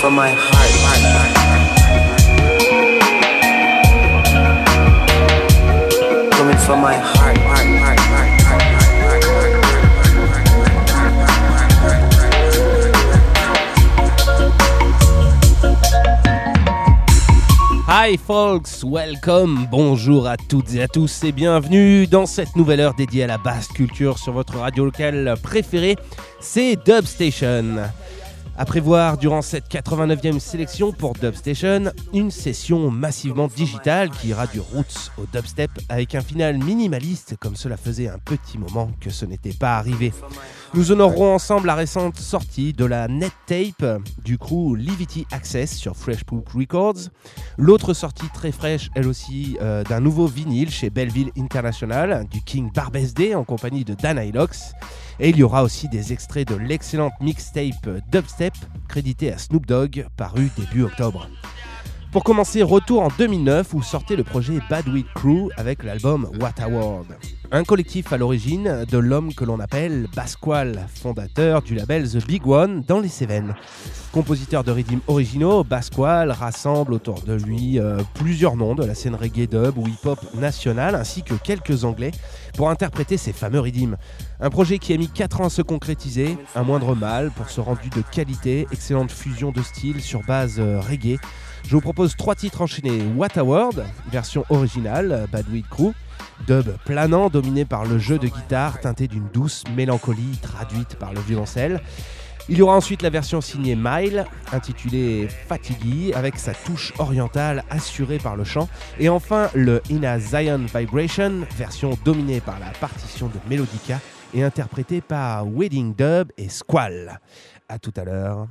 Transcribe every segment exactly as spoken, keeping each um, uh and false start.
from my heart. Coming from my heart. Hi folks, welcome, bonjour à toutes et à tous et bienvenue dans cette nouvelle heure dédiée à la basse culture sur votre radio locale préférée, c'est Dub Station. À prévoir durant cette quatre-vingt-neuvième sélection pour Dub Station, une session massivement digitale qui ira du roots au dubstep avec un final minimaliste comme cela faisait un petit moment que ce n'était pas arrivé. Nous honorerons ensemble la récente sortie de la net tape du crew Levity Access sur Fresh Poop Records, l'autre sortie très fraîche elle aussi euh, d'un nouveau vinyle chez Belleville International du King Barbesday en compagnie de Dan Hylox. Et il y aura aussi des extraits de l'excellente mixtape Dubstep créditée à Snoop Dogg paru début octobre. Pour commencer, retour en deux mille neuf où sortait le projet Bad Weed Crew avec l'album What a World. Un collectif à l'origine de l'homme que l'on appelle Basqual, fondateur du label The Big One dans les Cévennes. Compositeur de rythmes originaux, Basqual rassemble autour de lui euh, plusieurs noms de la scène reggae dub ou hip-hop nationale ainsi que quelques anglais pour interpréter ces fameux rythmes. Un projet qui a mis quatre ans à se concrétiser, un moindre mal pour ce rendu de qualité, excellente fusion de styles sur base euh, reggae. Je vous propose trois titres enchaînés. What a World, version originale, Bad Weed Crew. Dub planant, dominé par le jeu de guitare, teinté d'une douce mélancolie traduite par le violoncelle. Il y aura ensuite la version signée Mile, intitulée Fatigué, avec sa touche orientale assurée par le chant. Et enfin, le In a Zion Vibration, version dominée par la partition de Melodica et interprétée par Wedding Dub et Squall. A tout à l'heure.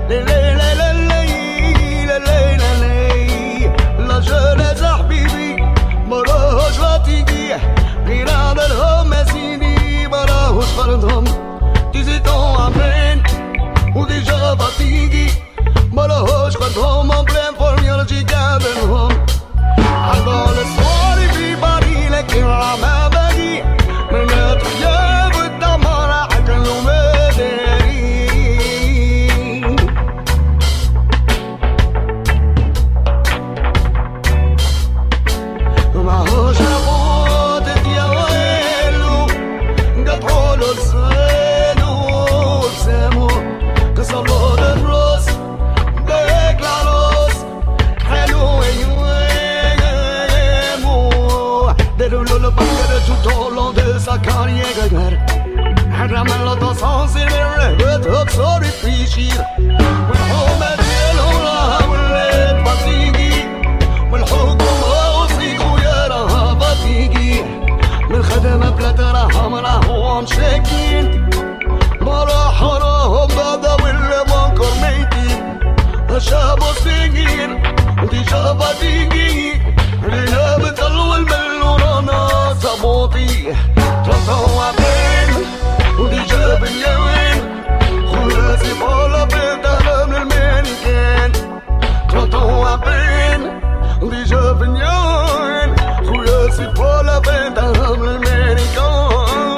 لي لي لي لي لي لي لي لا jeunesse يا حبيبي مراهوش غتيجي غير عملهم يا سيدي مراهوش فرضهم dix-huit ans à peine ou déjà fatigué مراهوش فرضهم en pleine forme يرجي قابلهم عالبال الصواري في باري لكن عما باقي من الطياب والدمار حكلو مداري معهوش عبودت يا ويلو قطعولو لسانو بسامو كسرلو الراس بيك العروس حلو ايامو دارولو البنكر tout au long de sa carrière حرملو تصاصي للرهبت صار يفيشير والحومة ديالو راها ولات بطيقي والحكومة وصيقو يا راها بطيقي من خدمة بلا تراهم راهو مشاكين ما راح راهم بعدا ولا منكر ميتين الشعب وصيقين وديجا بطيقي لينا بطلو المل ورانا صبوطي تلاتة عبين وديجا باليوين خلاسي بالا بنتها من المانيكان تلاتة عبين وديجا باليوين خلاسي بالا بنتها من المانيكان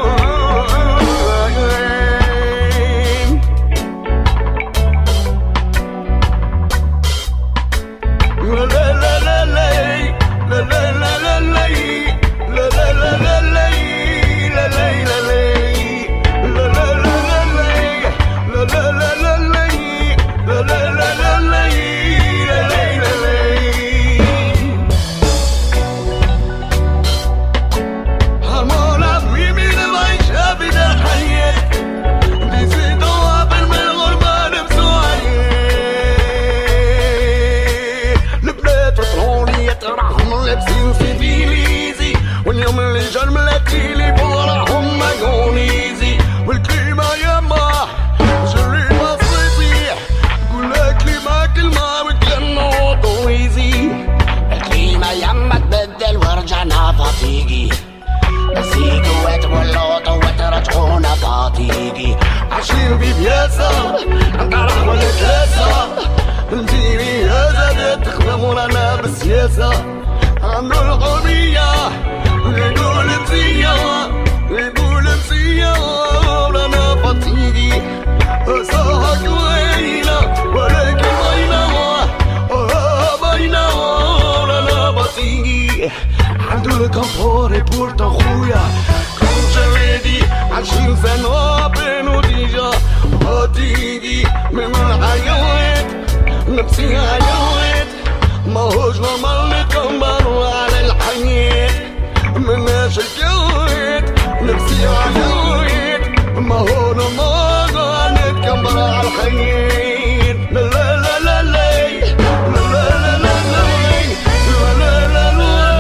واليوم اللي جا ملاتي لي بوراهم ما يونيزي والكلمة يما جري بصيصي قولك كلمة كلمة وتجنو طويزي الكلمة يما تبدل ورجعنا فطيقي نسيقو وتولوطو وترجعونا فطيقي عايشين في بياسة نطرح ولا كاسة نديري هذا تخدم ورانا بالسياسة عندو القضية نقول مزية نقول مزية ورانا فطيقي أساها كوينة ولكن باينة باينة ورانا فطيقي عندو الكمبوري بورتا خويا كون جريدي عشرين سنة بينو ديجا فطيقي من الحيوات نفسي حيوات ماهوش نورمال نتكبروا على الحياة مناش الجوات نفسي عيوات ماهو نورمال نتكبر على الحياة لا لا لا لا لا لا لا لا لا لا لا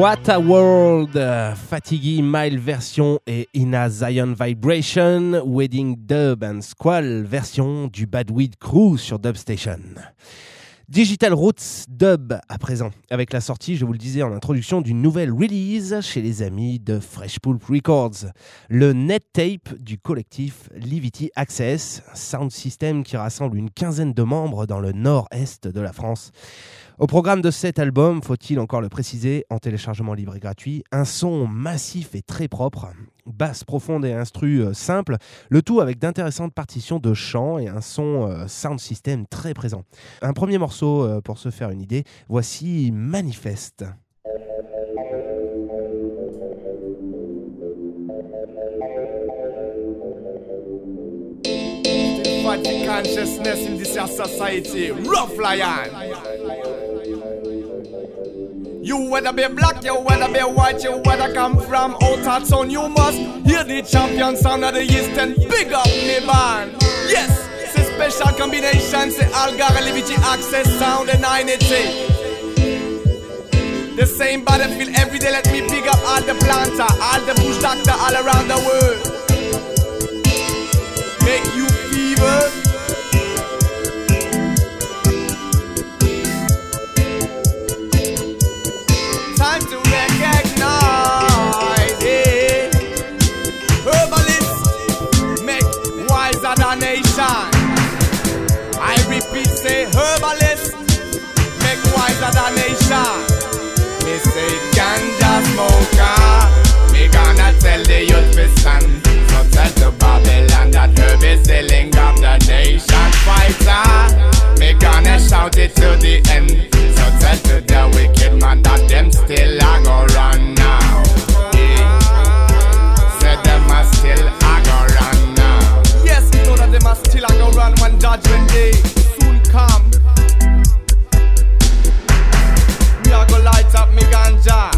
Rata World, euh, Fatigué Mile version et Ina Zion Vibration, Wedding Dub and Squall version du Badweed Crew sur Dub Station. Digital Roots Dub à présent, avec la sortie, je vous le disais en introduction, d'une nouvelle release chez les amis de Fresh Pulp Records. Le net tape du collectif Livity Access, sound system qui rassemble une quinzaine de membres dans le nord-est de la France. Au programme de cet album, faut-il encore le préciser, en téléchargement libre et gratuit, un son massif et très propre, basse profonde et instru euh, simple, le tout avec d'intéressantes partitions de chant et un son euh, sound system très présent. Un premier morceau euh, pour se faire une idée, voici Manifeste. Fight the consciousness in this society, rough lion. You whether be black, you whether be white, you whether come from out of town, you must hear the champion sound of the East and big up me band. Yes, it's a special combination, say Algar Livity Access sound and nine eighty. The same battlefield every day, let me big up all the planter, all the bush doctor all around the world. Make you fever. Time to recognize it. Herbalists make wiser the nation. I repeat, say herbalists make wiser the nation. Me say ganja smoker, me gonna tell the youth to stand. So tell to Babylon that herb is the link of the nation fighter. Me gonna shout it to the end. So tell to the wicked man that them still a go run now. Yeah. Said them a still a go run now. Yes, we know that them a still a go run when judgment day soon come. Me a go light up me ganja.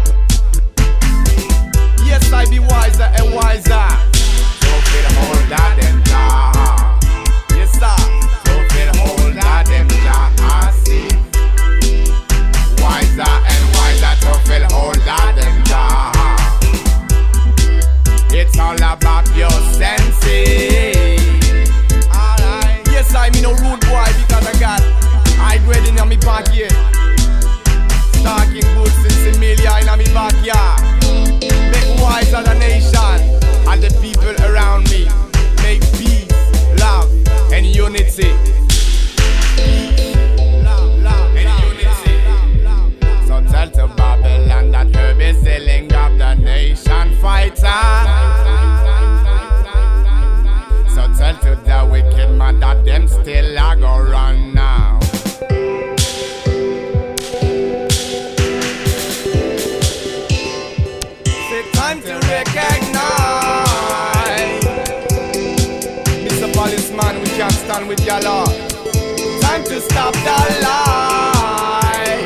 Yes, I be wiser and wiser. So feel hold that them jaw. Yes, sir. So feel hold that them jaw. I see. Wiser and wiser to feel hold that them jaw. It's all about your senses. Alright. Yes, I mean no rude boy because I got high grade in my pocket. Talking good since a million in my backyard. Make wise of the nation and the people around me. Make peace, love, and unity. Love, love, and unity. So tell to Babylon that herb is the link of the nation fighter. So tell to the wicked man that them still a go run now. Time to recognize, Mister Policeman, we can't stand with your law. Time to stop the lie.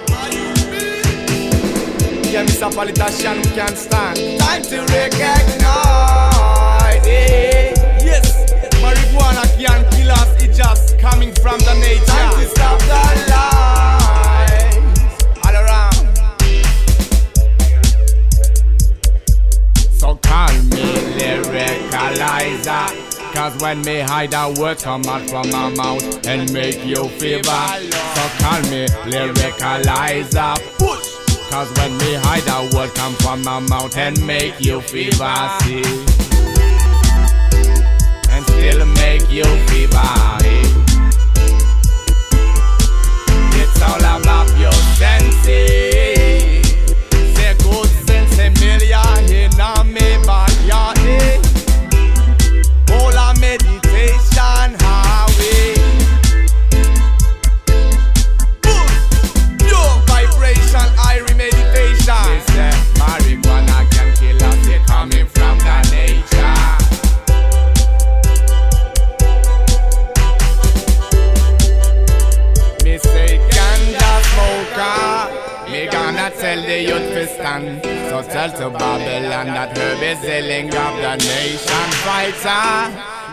Yeah, Mister Politician, we can't stand. Time to recognize it. Yes, marijuana can't kill us, it's just coming from the nature. Time to stop the lies all around. So call me lyricalizer, cause when me hide a word come out from my mouth and make you fever. So call me lyricalizer, push, cause when me hide a word come from my mouth and make you fever. See, and still make you fever. It's all about your senses. Say good sense a million in a me backyard. All a meditation highway. Your vibration, irie meditation. They say marijuana can kill us, they coming from the nature. Me say ganja smoker, me gonna tell the youth to stand. So tell to Babylon that herb is the link of the nation fighter.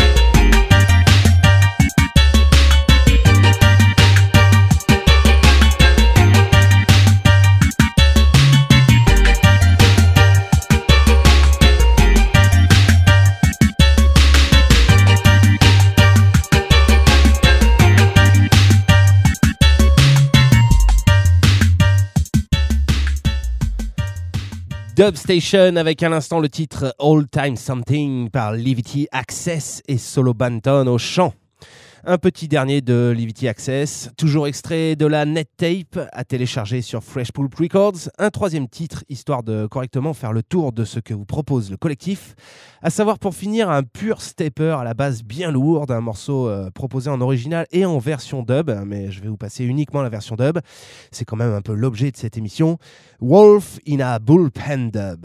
Dub Station avec à l'instant le titre All Time Something par Livity Access et Solo Banton au chant. Un petit dernier de Livity Access, toujours extrait de la Net Tape à télécharger sur Fresh Pulp Records. Un troisième titre, histoire de correctement faire le tour de ce que vous propose le collectif. À savoir pour finir un pur stepper à la base bien lourde, un morceau euh, proposé en original et en version dub, mais je vais vous passer uniquement la version dub. C'est quand même un peu l'objet de cette émission. Wolf in a Bullpen Dub.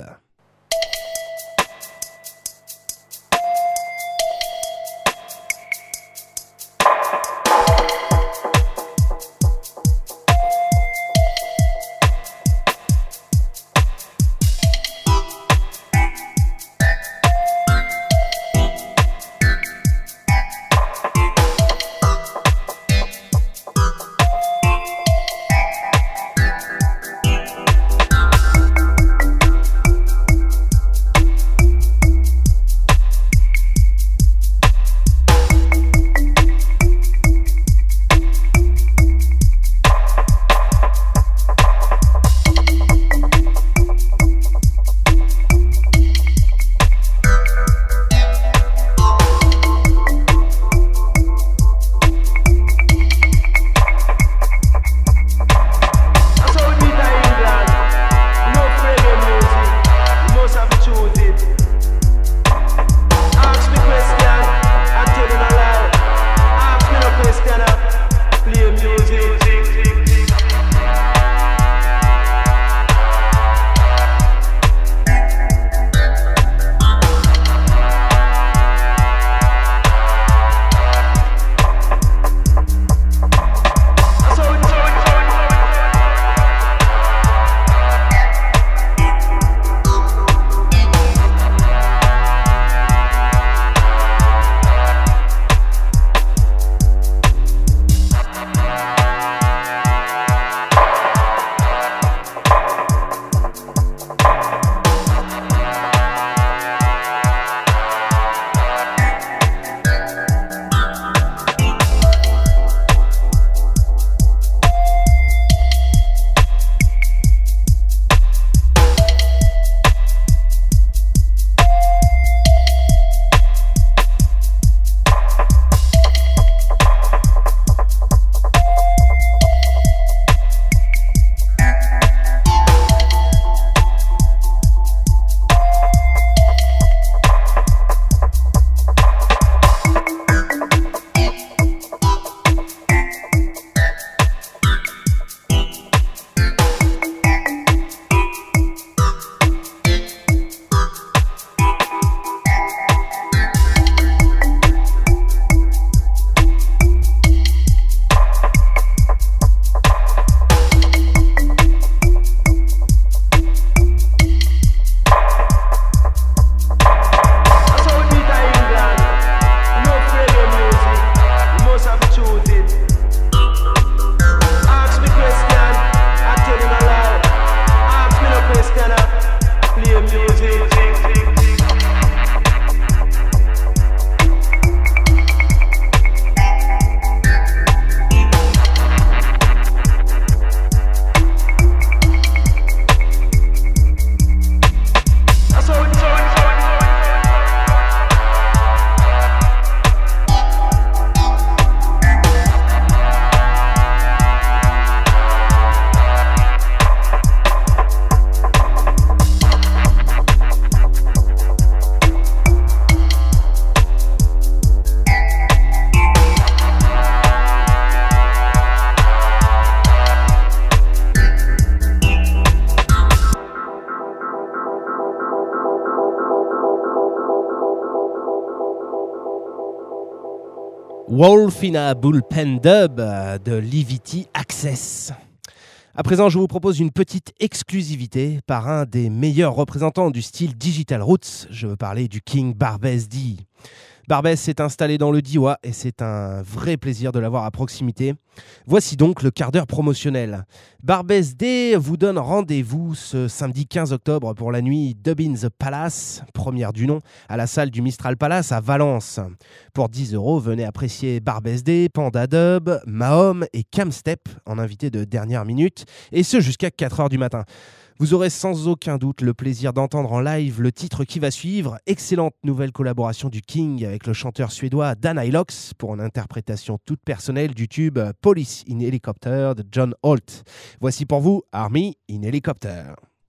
Wolf in a Bullpen Dub de Livity Access. À présent, je vous propose une petite exclusivité par un des meilleurs représentants du style Digital Roots. Je veux parler du King Barbès D. Barbès s'est installé dans le Diois et c'est un vrai plaisir de l'avoir à proximité. Voici donc le quart d'heure promotionnel. Barbès D vous donne rendez-vous ce samedi quinze octobre pour la nuit Dub in the Palace, première du nom, à la salle du Mistral Palace à Valence. Pour dix euros, venez apprécier Barbès D, Panda Dub, Mahom et Camstep en invité de dernière minute, et ce jusqu'à quatre heures du matin. Vous aurez sans aucun doute le plaisir d'entendre en live le titre qui va suivre. Excellente nouvelle collaboration du King avec le chanteur suédois Dan Hylox pour une interprétation toute personnelle du tube Police in Helicopter de John Holt. Voici pour vous Army in Helicopter.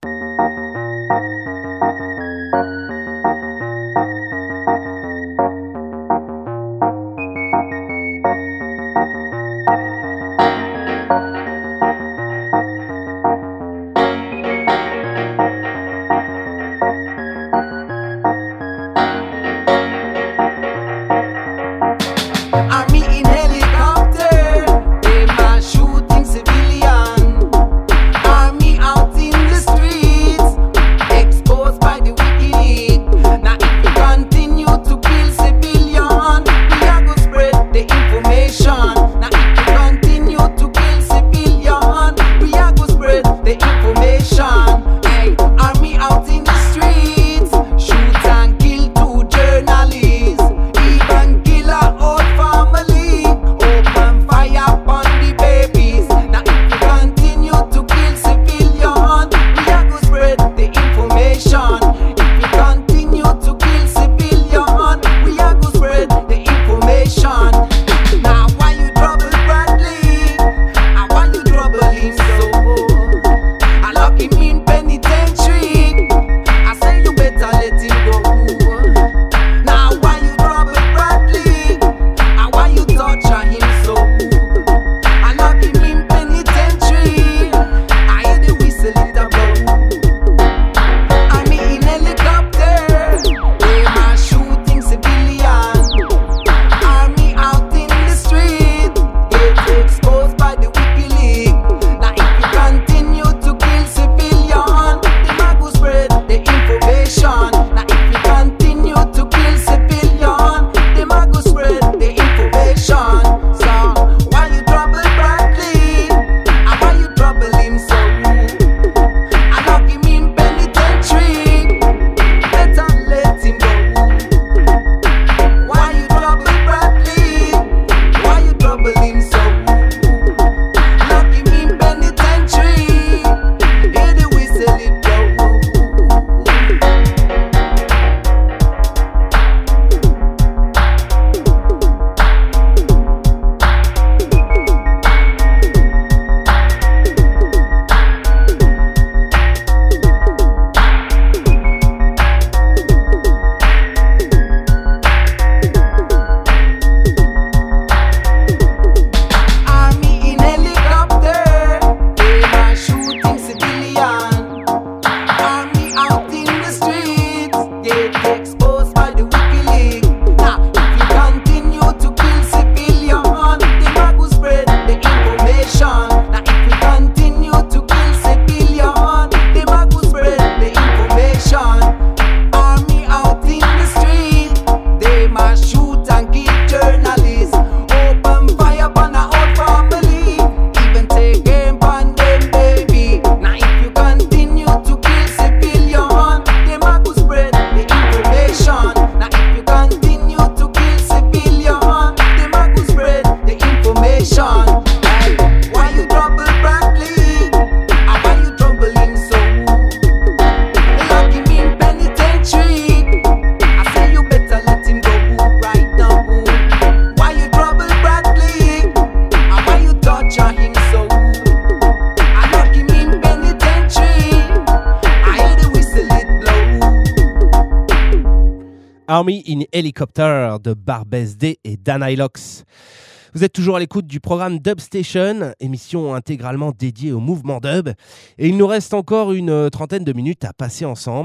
Army in Helicopter de Barbès D et Dan Hylox. Vous êtes toujours à l'écoute du programme Dub Station, émission intégralement dédiée au mouvement dub. Et il nous reste encore une trentaine de minutes à passer ensemble.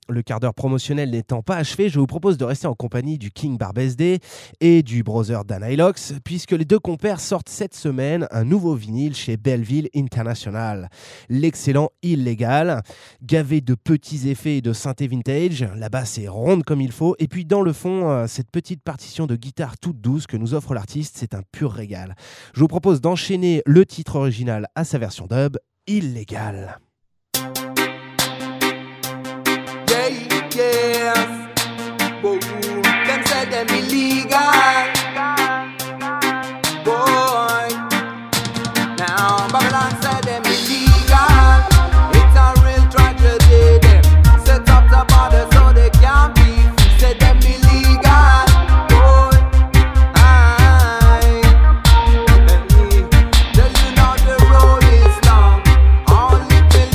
Le quart d'heure promotionnel n'étant pas achevé, je vous propose de rester en compagnie du King Barbesday et du brother Dan Ilox, puisque les deux compères sortent cette semaine un nouveau vinyle chez Belleville International. L'excellent Illégal, gavé de petits effets et de synthé vintage, la basse est ronde comme il faut, et puis dans le fond, cette petite partition de guitare toute douce que nous offre l'artiste, c'est un pur régal. Je vous propose d'enchaîner le titre original à sa version dub, Illégal. Yes, boy, them say them illegal, boy. Now Babylon say them illegal. It's a real tragedy. Them set up the border so they can't be free. Say them illegal, boy. Aye, tell you now the road is long. All little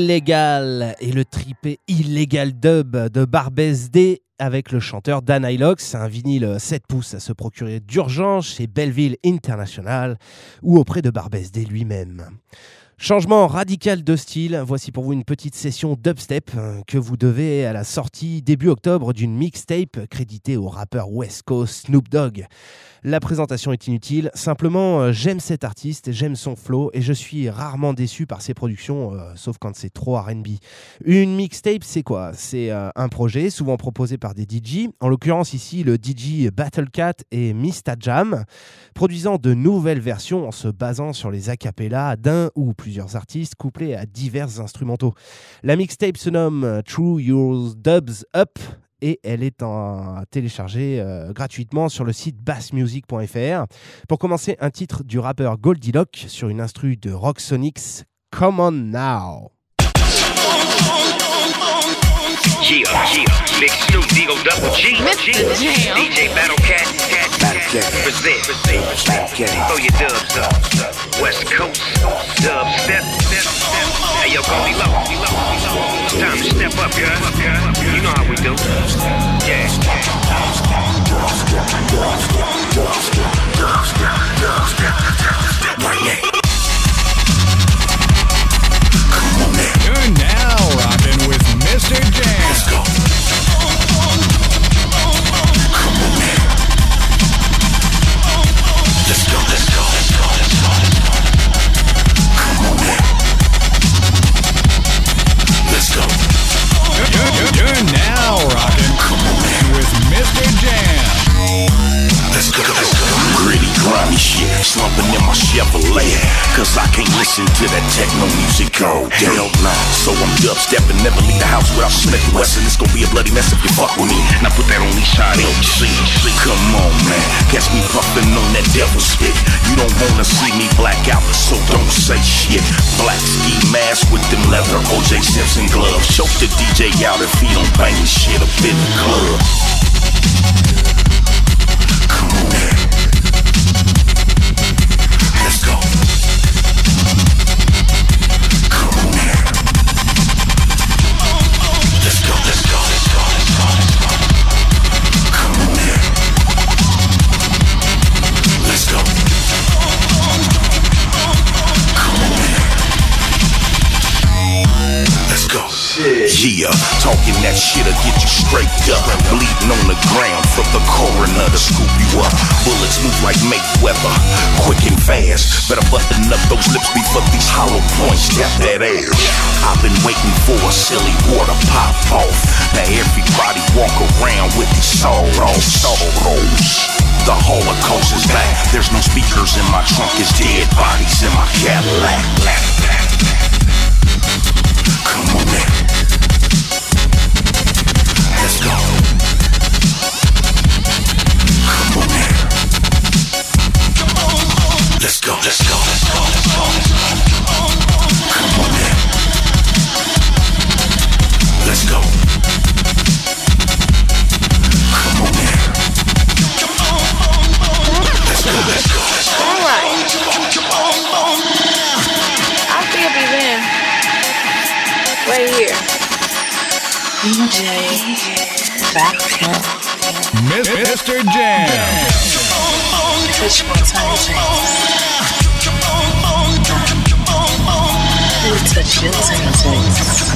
Illégal et le trippé Illégal Dub de Barbès D avec le chanteur Dan Ilox, un vinyle sept pouces à se procurer d'urgence chez Belleville International ou auprès de Barbès D lui-même. Changement radical de style, voici pour vous une petite session dubstep que vous devez à la sortie début octobre d'une mixtape créditée au rappeur West Coast Snoop Dogg. La présentation est inutile, simplement euh, j'aime cet artiste, j'aime son flow et je suis rarement déçu par ses productions, euh, sauf quand c'est trop R and B. Une mixtape, c'est quoi ? C'est euh, un projet souvent proposé par des D J, en l'occurrence ici le D J Battlecat et Mista Jam, produisant de nouvelles versions en se basant sur les acapellas d'un ou plusieurs artistes couplés à divers instrumentaux. La mixtape se nomme True Your Dubs Up et elle est en téléchargée euh, gratuitement sur le site bass music point f r. Pour commencer, un titre du rappeur Goldilock sur une instru de Rocksonics, Come On Now. Yeah, yeah, Big Snoop, D-O double G, G, D J Battlecat, Battlecat, present, present, throw your dubs up, West Coast, dub step, hey yo, go be low, it's time to step up, girl, you know how we do, yeah. You're now rocking with Mister Jam. Let's go. Come on, man. Let's go, let's go, let's go, let's go, let's go. Come on, man. Let's go. You're, you're, you're now rocking Come on, man. With Mister Jam. Let's go, let's go. Gritty, grimy shit, slumping in my Chevrolet. Cause I can't listen to that techno music all day. Hell no. So I'm dubstepping, never leave the house without Smith Wesson. It's gonna be a bloody mess if you fuck with me. Now put that on these shot L G. Come on, man. Catch me puffing on that devil spit. You don't wanna see me black out, so don't say shit. Black ski mask with them leather O J Simpson gloves. Choke the D J out if he don't bang his shit up in the club. Come on, man. Let's go. Come on, man. Let's go, let's go, let's go, let's go, let's go. Come on, man. Let's go. Come on, man. Let's go. Yeah, talking that shit'll get you straight up. Bleeding on the ground from the coroner to scoop you up. Bullets move like Mayweather, quick and fast. Better button up those lips before these hollow points tap that ass. I've been waiting for a silly water pop off. Now everybody walk around with these sawed-off sorrows. The Holocaust is back. There's no speakers in my trunk. It's dead bodies in my Cadillac. Come on, man. Let's go. Come on, man. Let's go, let's go, let's go, let's go, let's go. Come on, man. Let's go. Come on, man. Let's go, let's go, let's go. All right. I'll still be there. Right here. D J Battlecat. Mister Jam. Touch one time, touch your taint.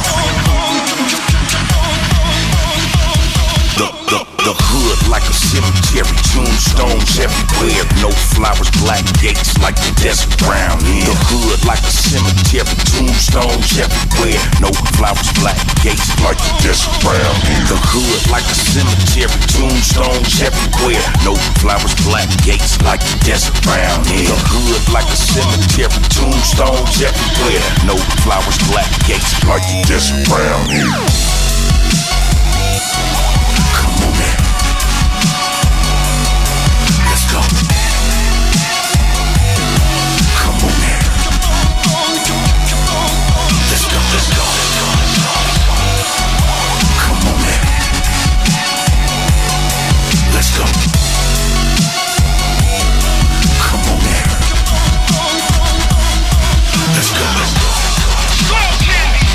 The, the, the hood like a cemetery, tombstones everywhere. No flowers, black gates like the desert brown. Yeah. The hood like a cemetery, tombstones everywhere. No flowers, black gates like the desert brown. Yeah. The hood like a cemetery, tombstones everywhere. No flowers, black gates like the desert brown. Yeah. The hood like a cemetery, tombstones everywhere. No flowers, black gates like the desert brown. Yeah. Come on, man. Let's go. Come on, man. Let's go, let's go, let's go, let's go. Come on, man. Let's go. Come on, man. Let's go, let's go, let's go.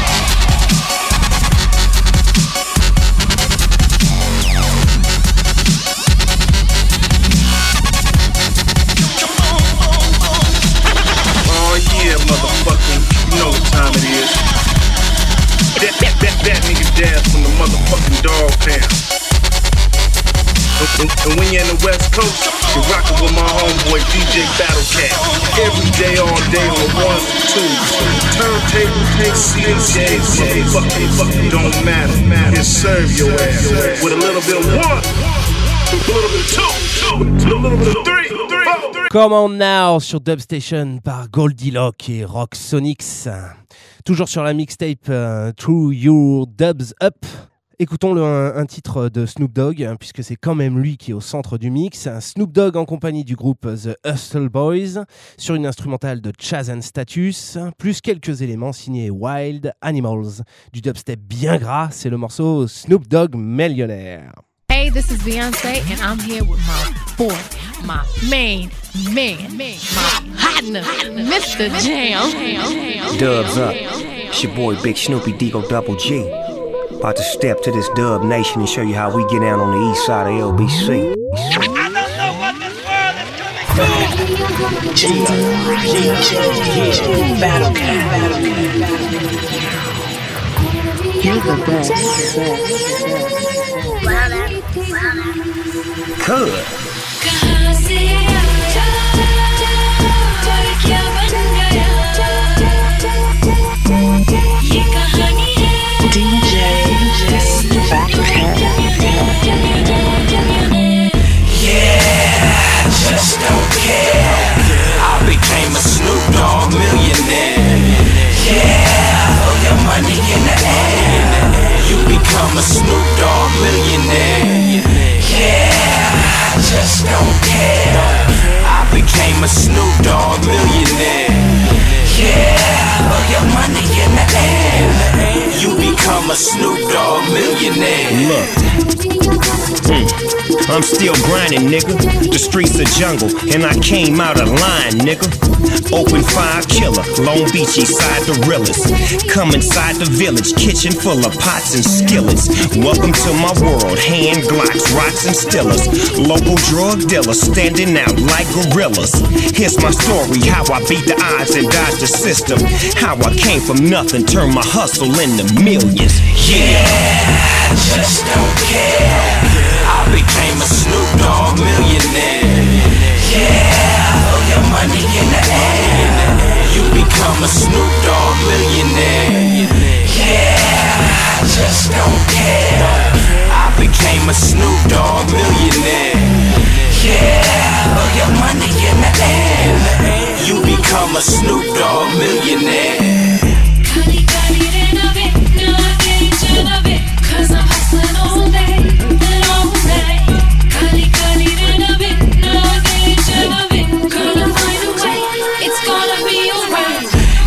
dash from the motherfucking dog pound. And, and, and when you're in the West Coast, you're rocking with my homeboy D J Battle Cat. Every day, all day on the ones and twos. Turntable, take C Js, motherfucking fucking don't matter. Just serve your ass with a little bit of one, a little bit of two, a little bit of three, three, four. Come On Now sur Dubstation par Goldie Lock et Rocksonics. Toujours sur la mixtape uh, Through Your Dubs Up. Écoutons le, un, un titre de Snoop Dogg, hein, puisque c'est quand même lui qui est au centre du mix. Snoop Dogg en compagnie du groupe The Hustle Boys, sur une instrumentale de Chaz and Status, plus quelques éléments signés Wild Animals. Du dubstep bien gras, c'est le morceau Snoop Dogg Millionaire. Hey, this is Beyonce, and I'm here with my boy, my main man, my partner, Mister Jam. Dubs up. It's your boy Big Snoopy Digo Double G. About to step to this Dub Nation and show you how we get down on the east side of L B C. I don't know what this world is coming to. Battle Cat. You're the best. Good. D J Battle Cat. Yeah, just don't care. I became a Snoop Dogg millionaire. Yeah, throw your money in the air. You become a Snoop Dogg millionaire. Yeah, just don't care. I became a Snoop Dogg millionaire. Yeah, throw your money in the air. You become a Snoop Dogg millionaire. Look, mm, I'm still grinding, nigga. The streets are jungle, and I came out of line, nigga. Open fire killer, Long Beach east side the realest. Come inside the village, kitchen full of pots and skillets. Welcome to my world, hand glocks, rocks and stillers. Local drug dealers standing out like gorillas. Here's my story, how I beat the odds and dodged the system. How I came from nothing, turned my hustle into millions. Yeah, I just don't care. I became a Snoop Dogg millionaire. Yeah, throw your money in the air. You become a Snoop Dogg millionaire. Yeah, I just don't care. I became a Snoop Dogg millionaire. Yeah, throw your money in the air. You become a Snoop Dogg millionaire. Cause I'm hustling all day and all day. Kali kali in a bit, no gauge in a bit. Gonna find a way, it's gonna be alright.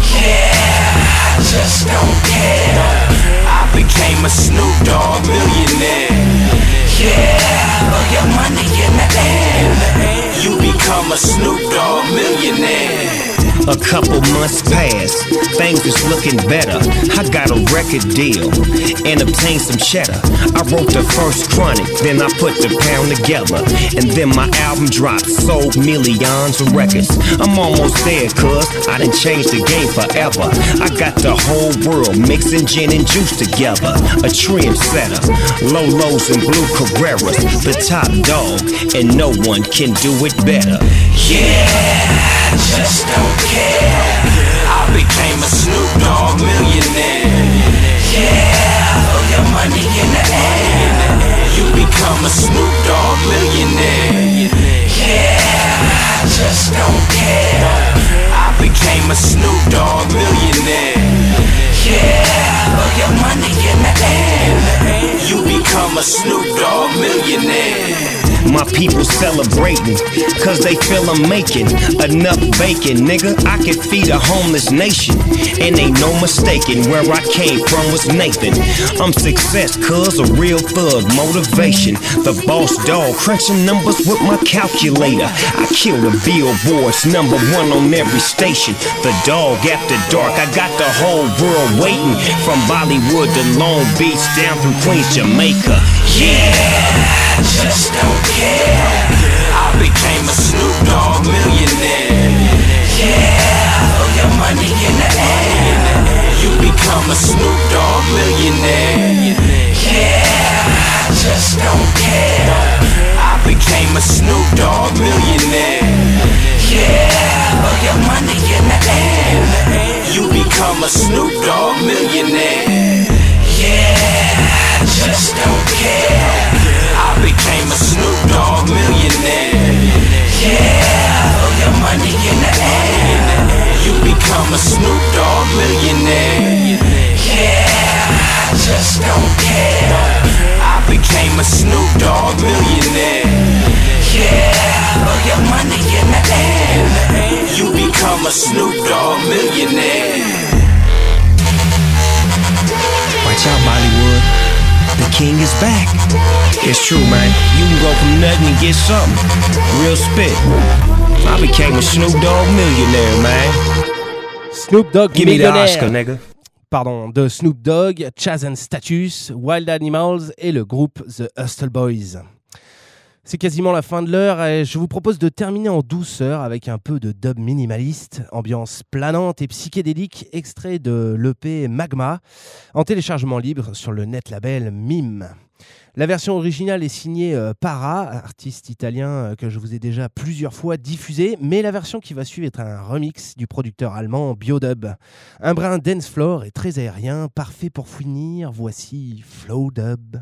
Yeah, I just don't care. I became a Snoop Dogg millionaire. Yeah, throw your money in the air. You become a Snoop Dogg millionaire. A couple months passed, things is looking better. I got a record deal and obtained some cheddar. I wrote the first chronic, then I put the pound together. And then my album dropped, sold millions of records. I'm almost there, cuz I done changed the game forever. I got the whole world mixing gin and juice together. A trendsetter, Lolos and blue Carreras. The top dog, and no one can do it better. Yeah, I just don't care. I became a Snoop Dogg millionaire. Yeah, throw your money in the air. You become a Snoop Dogg millionaire. Yeah, I just don't care. I became a Snoop Dogg millionaire. Yeah, throw your money in the air. You become a Snoop Dogg millionaire. My people celebrating, cause they feel I'm making enough bacon, nigga. I can feed a homeless nation, and ain't no mistaking where I came from was Nathan. I'm success, cause a real thug motivation. The boss dog, crunching numbers with my calculator. I kill the billboards, number one on every station. The dog after dark, I got the whole world waiting. From Bollywood to Long Beach, down through Queens, Jamaica. Yeah, I just don't care. I became a Snoop Dogg millionaire. Yeah, throw your money in the air. You become a Snoop Dogg millionaire. Watch out, Bollywood. The king is back. It's true, man. You can go from nothing and get something. Real spit. I became a Snoop Dogg millionaire, man. Snoop Dogg Give me the millionnaire. Oscar, nigga. Pardon, de Snoop Dogg, Chaz and Status, Wild Animals et le groupe The Hustle Boys. C'est quasiment la fin de l'heure et je vous propose de terminer en douceur avec un peu de dub minimaliste, ambiance planante et psychédélique, extrait de l'E P Magma, en téléchargement libre sur le net label Mime. La version originale est signée euh, Para, artiste italien euh, que je vous ai déjà plusieurs fois diffusé, mais la version qui va suivre est un remix du producteur allemand Biodub. Un brin dance floor et très aérien, parfait pour finir, voici Flow Dub.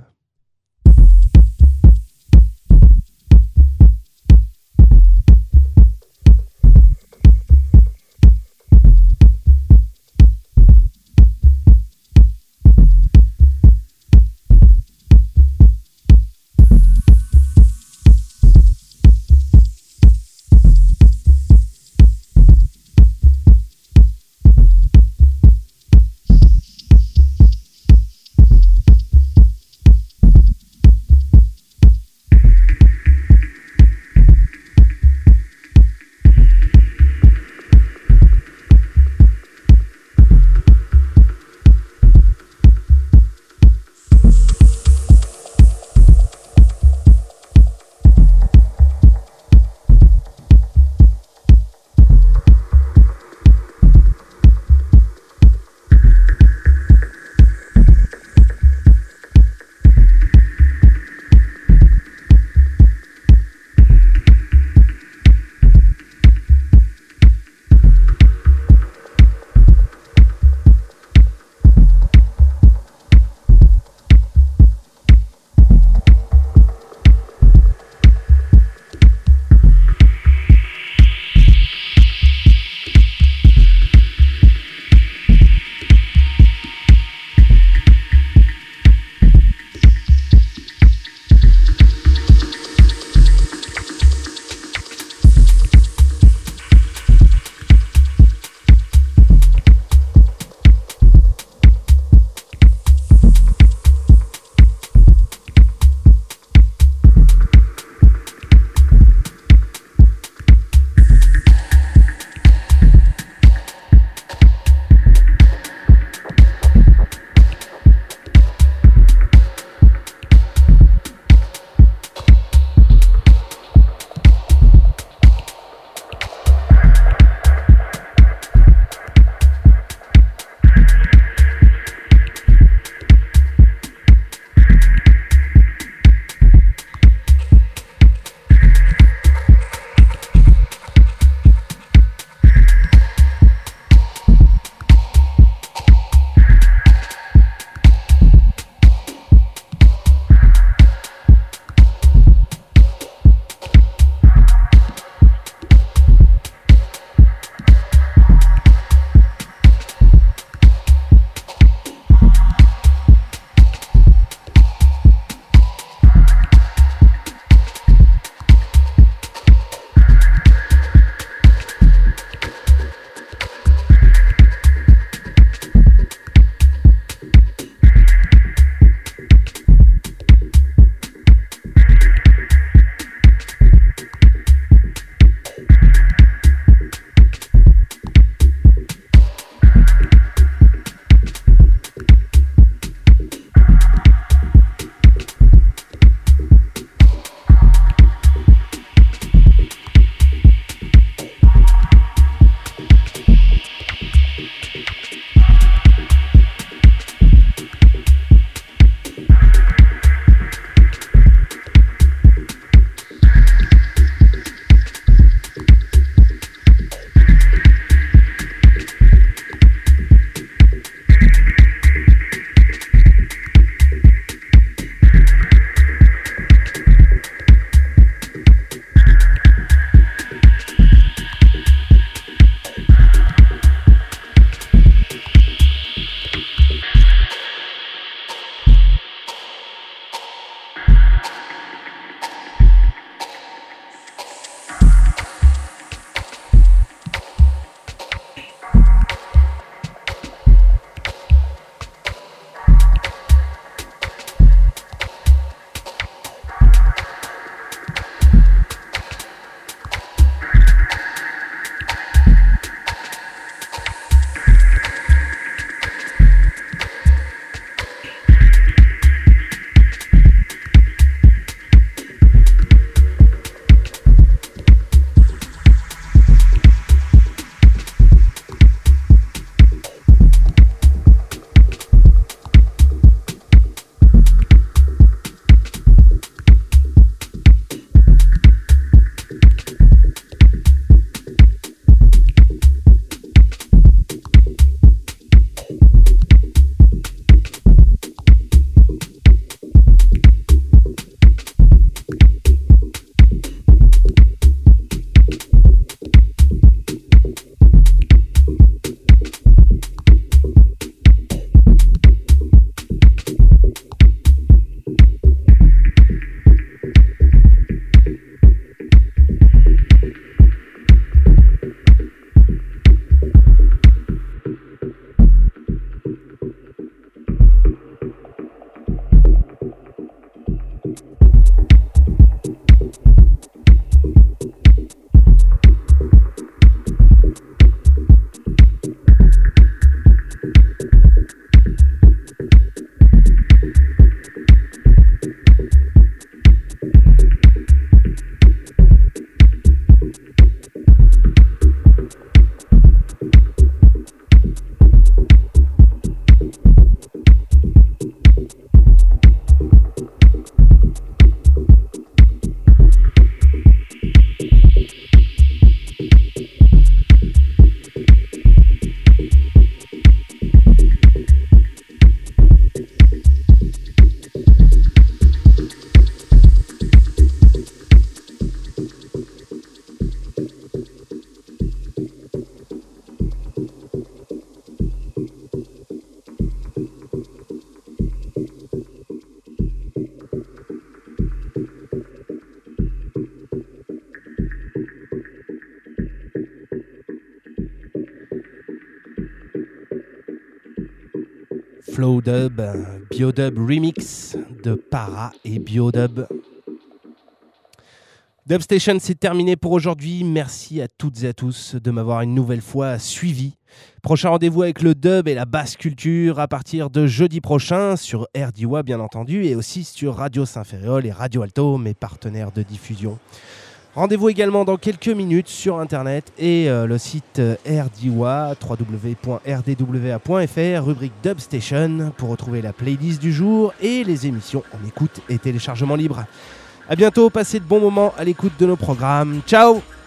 Flow Dub, Biodub Remix de Para et Biodub. Dubstation, c'est terminé pour aujourd'hui. Merci à toutes et à tous de m'avoir une nouvelle fois suivi. Prochain rendez-vous avec le dub et la basse culture à partir de jeudi prochain sur R D W A bien entendu et aussi sur Radio Saint-Ferréol et Radio Alto, mes partenaires de diffusion. Rendez-vous également dans quelques minutes sur internet et euh, le site euh, R D W A, w w w point r d w a point f r, rubrique Dubstation pour retrouver la playlist du jour et les émissions en écoute et téléchargement libre. A bientôt, passez de bons moments à l'écoute de nos programmes. Ciao!